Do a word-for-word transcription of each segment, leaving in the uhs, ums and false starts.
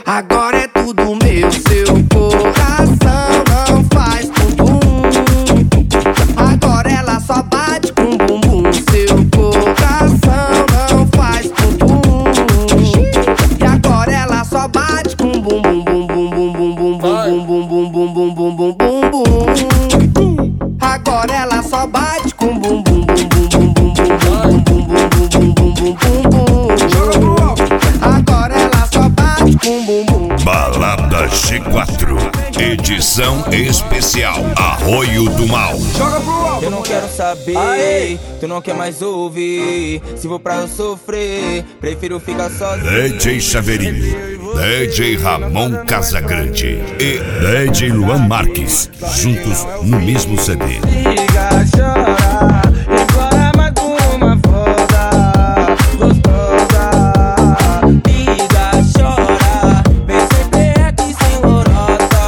Agora é tudo meu, seu coração não faz bumbum. Agora ela só bate com bumbum. Seu coração não faz bumbum. E agora ela só bate com bumbum, bumbum, bumbum, bumbum, bumbum, bumbum, bumbum, bumbum, bumbum. Agora ela só bate com bumbum, bumbum, bumbum, bumbum, bumbum, bumbum, bumbum, bumbum, bumbum. Agora ela só bate com bumbum. Balada G quatro, edição especial Arroio do Mal. Eu não quero saber, aê, tu não quer mais ouvir. Se vou pra eu sofrer, prefiro ficar sozinho. D J Chaveirinho, D J Ramon Casagrande e D J Luan Marques, juntos no mesmo C D. Liga, chora, agora mais uma foda gostosa. Liga, chora, vem sempre aqui sem lorota.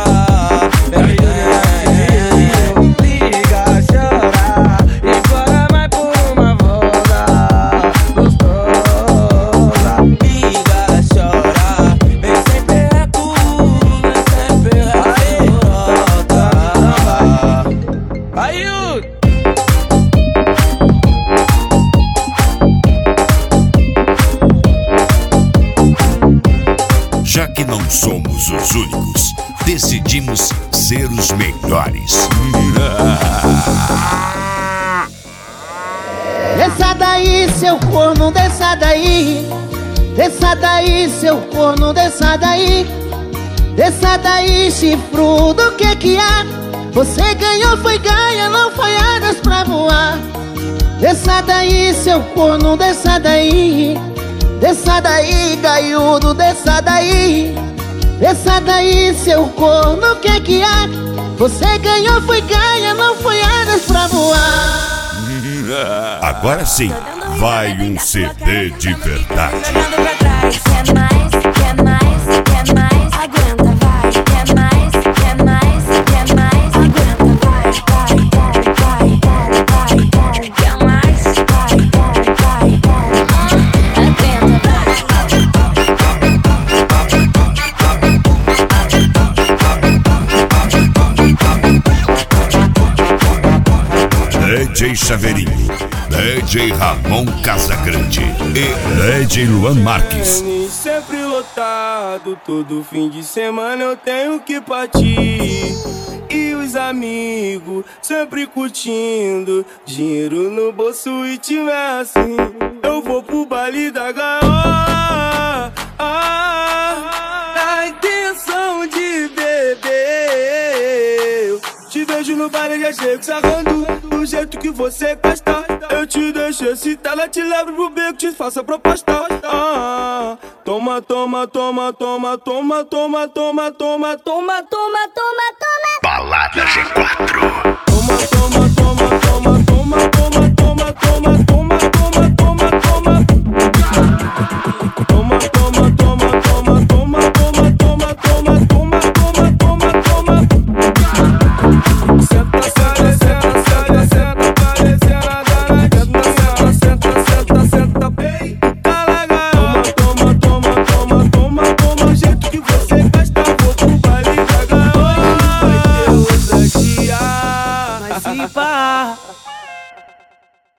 Liga, chora, agora mais por uma foda gostosa. Liga, chora, vem sempre aqui, vem sempre aqui sem lorota. Aí, já que não somos os únicos, decidimos ser os melhores. Desça daí, seu corno, desça daí. Desça daí, seu corno, desça daí. Desça daí, chifrudo, que que há? Você ganhou, foi ganha, não foi asas pra voar. Desça daí, seu corno, desça daí. Desça daí, gaiudo, desça daí. Desça daí, seu corno, que que há? Você ganhou, foi ganha, não foi asas pra voar. Agora sim, vai um C D de verdade. Quer mais, quer mais, quer mais, aguenta, vai. Quer mais, quer mais, quer mais, aguenta, vai, vai, vai, vai, vai, vai. Quer mais, vai, vai, vai, vai, aguenta, D J Chaveirinho, D J Ramon Casagrande e D J Luan Marques. Sempre lotado, todo fim de semana eu tenho que partir. E os amigos sempre curtindo, dinheiro no bolso e tiver assim, eu vou pro baile da gaiola. Ah, na intenção de beber, te vejo no baile, já chego sarrando do jeito que você gosta. Eu te deixo excitar, ela te levo pro beco, te faço a proposta. Ah, toma, toma, toma, toma, toma, toma, toma, toma, toma, toma, toma, toma. Balada G quatro. Toma, toma, toma, toma, toma, toma, toma, toma, toma, toma,